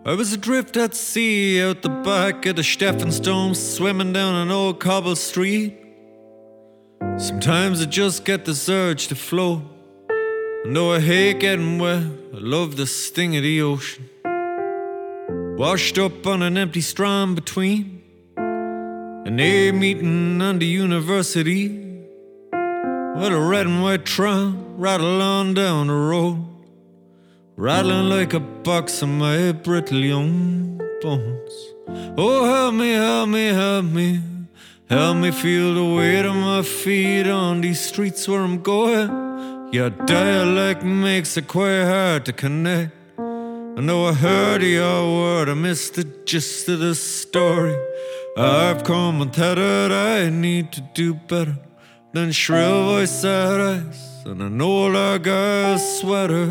I was adrift at sea out the back of the Stephenstone, swimming down an old cobble street. Sometimes I just get this urge to float, and though I hate getting wet, I love the sting of the ocean. Washed up on an empty strand between an A meeting and the university, with a red and white tram rattle on down the road, rattling like a box of my brittle young bones. Oh, help me, help me, help me, help me feel the weight of my feet on these streets where I'm going. Your dialect makes it quite hard to connect. I know I heard your word, I missed the gist of the story. I've come untethered, I need to do better than shrill voice sad eyes and an old Argyle sweater.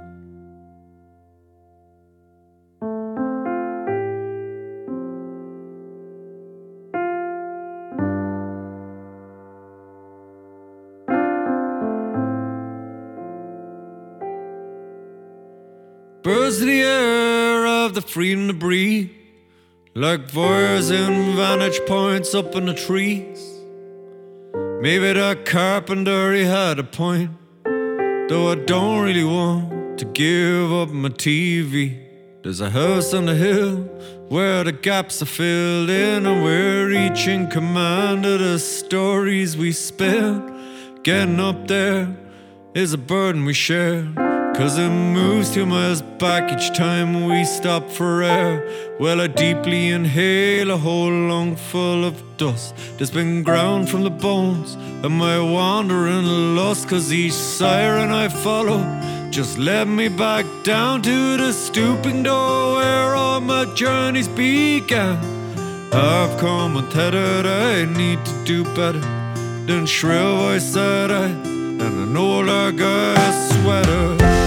Birds of the air have the freedom to breathe, like voyeurs in vantage points up in the trees. Maybe that carpenter, he had a point, though I don't really want to give up my TV. There's a house on the hill where the gaps are filled in, and we're each in command of the stories we spin. Getting up there is a burden we share, 'cause it moves 2 miles back each time we stop for air. Well, I deeply inhale a whole lungful of dust that's been ground from the bones of my wandering lust, 'cause each siren I follow just led me back down to the stooping door where all my journeys began. I've come untethered, I need to do better than shrill voice sad eyes and an old Argyle sweater.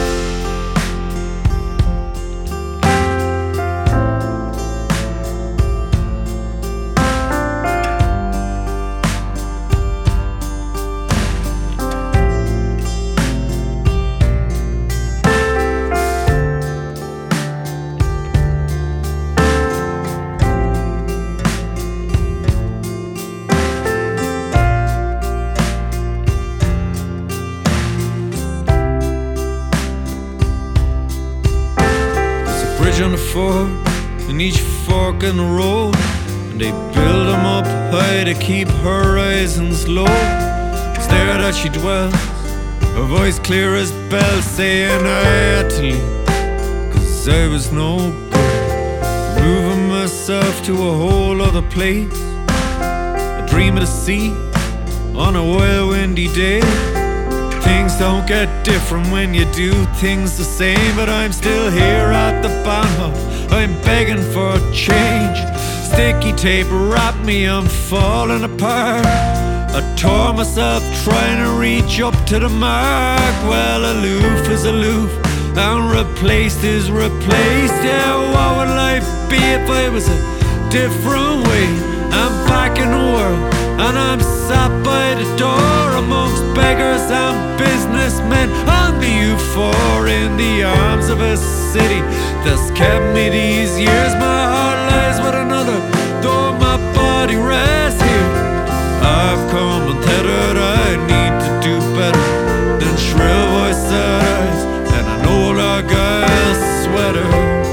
On the fork, and each fork in the road, and they build them up high to keep horizons low. It's there that she dwells, her voice clear as bells, saying I had to leave, 'cause I was no good, moving myself to a whole other place. A dream of the sea on a wild windy day. Things don't get different when you do things the same, but I'm still here at the Bahnhof, I'm begging for a change. Sticky tape wrapped me, I'm falling apart. I tore myself trying to reach up to the mark. Well, aloof is aloof, and replaced is replaced. Yeah, what would life be if I was a different way? I'm back in the world, and I'm sat by the door amongst beggars and businessmen. I'm the U4 in the arms of a city that's kept me these years. My heart lies with another, though my body rests here. I've come untethered, I need to do better than shrill voice eyes and an old Argyle sweater.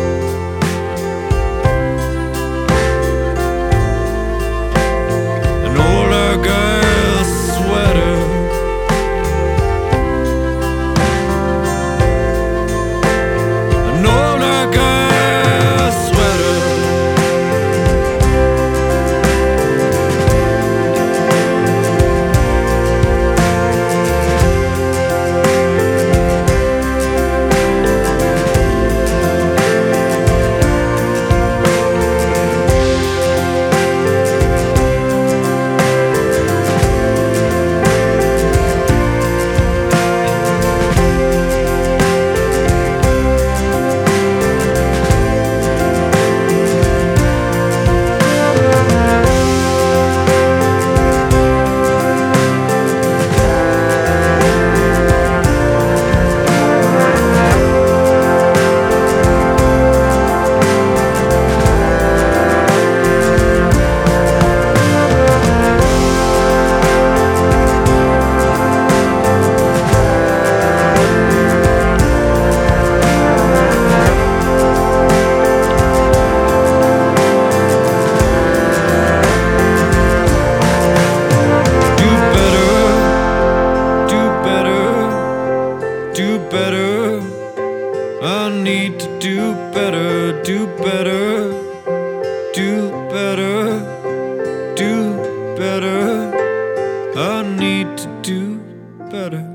Argyle sweater. An old Argyle sweater. better, do better. I need to do better.